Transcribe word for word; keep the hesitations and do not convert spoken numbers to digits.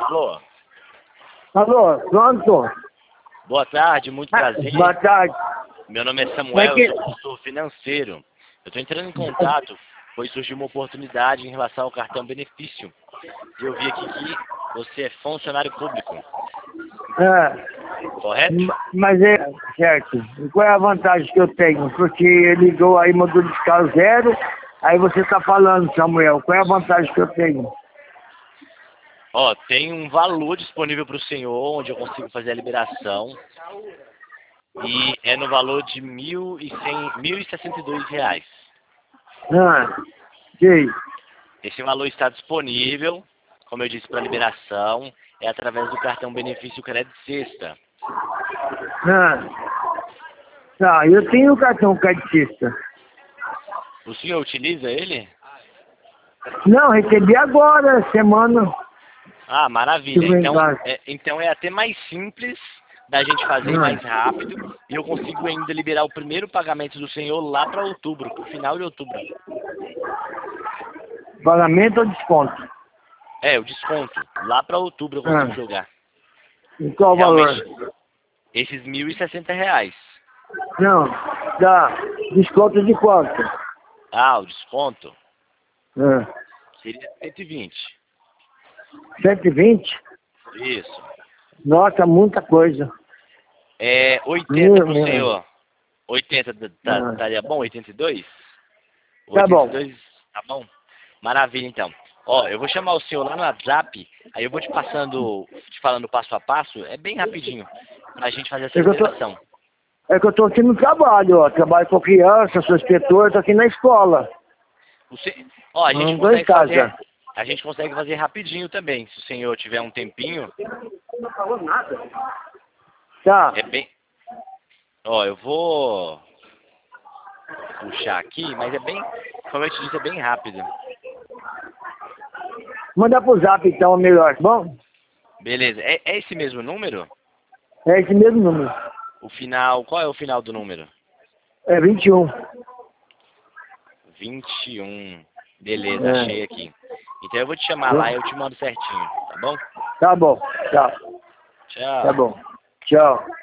Alô? Alô, pronto? Boa tarde, muito prazer. Boa tarde. Meu nome é Como Samuel, é que- eu sou consultor financeiro. Eu estou entrando em contato, pois surgiu uma oportunidade em relação ao cartão benefício. E eu vi aqui que você é funcionário público, É, correto? ma- mas é certo. E qual é a vantagem que eu tenho? Porque ligou aí, mandou discar o zero, aí você está falando, Samuel, qual é a vantagem que eu tenho? Ó, tem um valor disponível para o senhor, onde eu consigo fazer a liberação. E é no valor de mil e cem, mil e sessenta e dois reais. Ah, sei. Esse valor está disponível, como eu disse, para liberação. É através do cartão benefício Crédito Sexta. Ah, tá, eu tenho o cartão cadicista. O senhor utiliza ele? Não, recebi agora, semana. Ah, maravilha. Deixa eu ver Então embaixo. é, então é até mais simples da gente fazer Ah. mais rápido. E eu consigo ainda liberar o primeiro pagamento do senhor lá para outubro, para o final de outubro. Pagamento ou desconto? É, o desconto. Lá para outubro eu consigo Ah. jogar. E qual o Realmente, valor? esses mil e sessenta reais. Não, dá. Desconto de quanto? Ah, o desconto Ah. seria cento e vinte. cento e vinte? Isso. Nossa, muita coisa. É oitenta Meu, pro meu. senhor. oitenta tá, tá, Ah. estaria bom? oitenta e dois? Tá bom. oitenta e dois, tá bom? Maravilha, então. Ó, eu vou chamar o senhor lá no WhatsApp, aí eu vou te passando, te falando passo a passo, é bem rapidinho, pra gente fazer essa É que eu tô, liberação. é que eu tô aqui no trabalho, ó. Trabalho com criança, sou inspetor, tô aqui na escola. O se- Ó, a gente Não tô em consegue fazer, casa. a gente consegue fazer rapidinho também, se o senhor tiver um tempinho, Não falou nada. Tá. é bem... Ó, eu vou puxar aqui, mas é bem, como eu te disse, é bem rápido. Manda pro zap então, melhor, tá bom? Beleza, é, é esse mesmo número? É esse mesmo número. O final, qual é o final do número? É vinte e um. vinte e um. Beleza, É. achei aqui. Então eu vou te chamar lá e eu te mando certinho, tá bom? Tá bom. Tá. Tchau. Tá bom. Tchau.